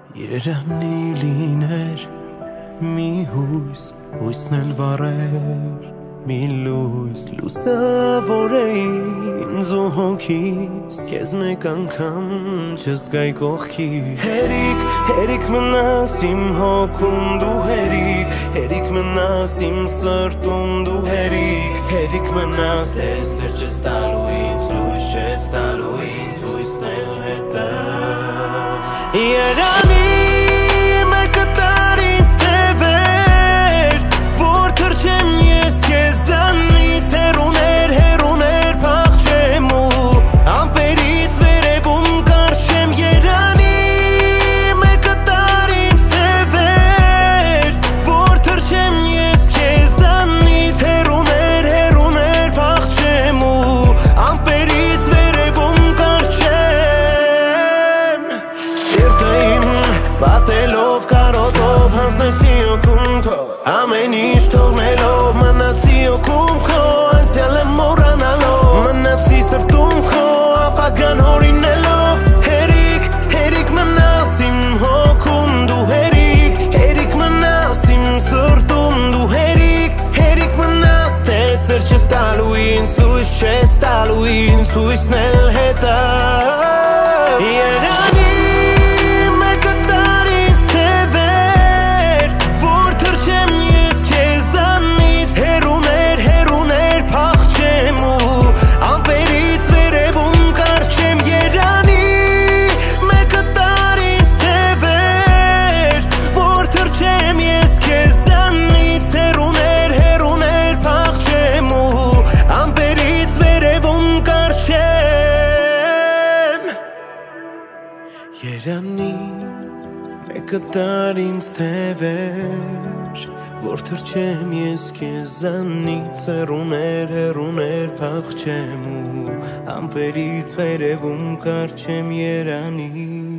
Երանի լիներ մի հույս, հույսն էլ վառեր մի լույս, լուսավոր է ինձ ու հոգիս, քեզ մեկ անգամ չզգայի կողքիս։ Հերիք, հերիք մնաս իմ հոգում դու հերիք, հերիք մնաս իմ սրտում դու հերիք, հերիք մնաս տեսեր չես տալու ինձ, լույս չես տալու ինձ, հույսն էլ հետը։ Երանի մեկը տար ինձ թևեր, որ թրջեմ ես քեզանից, հեռուներ, հեռուներ փախչեմ ու ամպերից վերևում կարչեմ։ Երանի մեկը տար ինձ թևեր, որ թրջեմ ես քեզանից, հեռուներ, հեռուներ փախչեմ ու ամպերից վերևում Պատելով կարոտով հանձնեցի օգում քո, ամեն ինչ թողնելով մնացի օգում քո, անցյալը մոռանալով մնացի սրտում քո, ապագան հորինելով։ Հերիք, հերիք մնաս իմ հոգում դու հերիք, հերիք մնաս իմ սրտում դու հերիք, հերիք մնաս տեսեր չես տալու ինձ, հույս չես տալու ինձ, հույսն էլ հետը։ Երանի մեկը տար ինձ թևեր, որ թրջեմ ես քեզանից, հեռուներ, հեռուներ փախչեմ ու ամպերից վերևում կարչեմ։ Երանի